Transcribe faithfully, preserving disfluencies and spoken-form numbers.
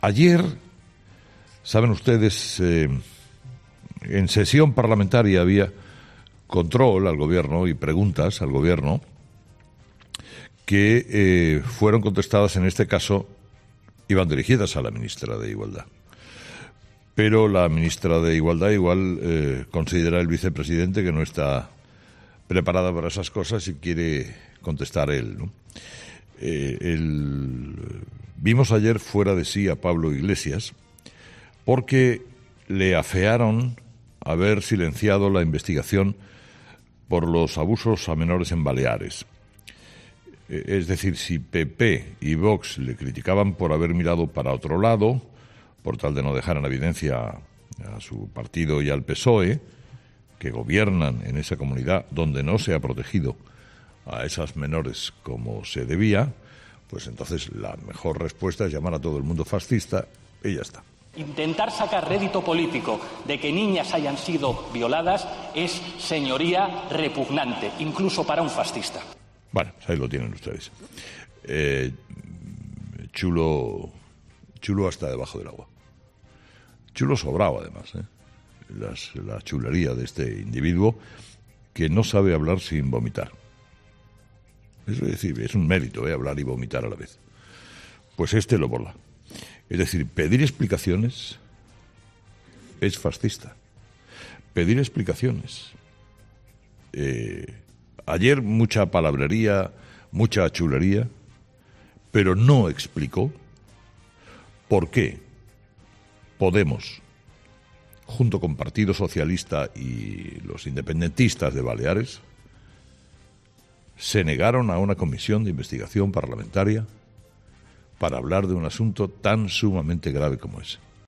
Ayer, saben ustedes, eh, en sesión parlamentaria había control al gobierno y preguntas al gobierno que eh, fueron contestadas, en este caso, iban dirigidas a la ministra de Igualdad. Pero la ministra de Igualdad igual eh, considera el vicepresidente que no está preparada para esas cosas y quiere contestar él, ¿no? Eh, el, vimos ayer fuera de sí a Pablo Iglesias porque le afearon haber silenciado la investigación por los abusos a menores en Baleares. Eh, es decir, si P P y Vox le criticaban por haber mirado para otro lado, por tal de no dejar en evidencia a su partido y al P S O E, que gobiernan en esa comunidad donde no se ha protegido a esas menores como se debía, pues entonces la mejor respuesta es llamar a todo el mundo fascista y ya está. Intentar sacar rédito político de que niñas hayan sido violadas es, señoría, repugnante, incluso para un fascista. Bueno, ahí lo tienen ustedes. Eh, chulo, chulo hasta debajo del agua. Chulo sobrado, además, ¿eh? Las, la chulería de este individuo que no sabe hablar sin vomitar. Es decir, es un mérito, ¿eh? Hablar y vomitar a la vez. Pues este lo borda. Es decir, pedir explicaciones es fascista. Pedir explicaciones. Eh, ayer mucha palabrería, mucha chulería, pero no explicó por qué Podemos, junto con Partido Socialista y los independentistas de Baleares, se negaron a una comisión de investigación parlamentaria para hablar de un asunto tan sumamente grave como ese.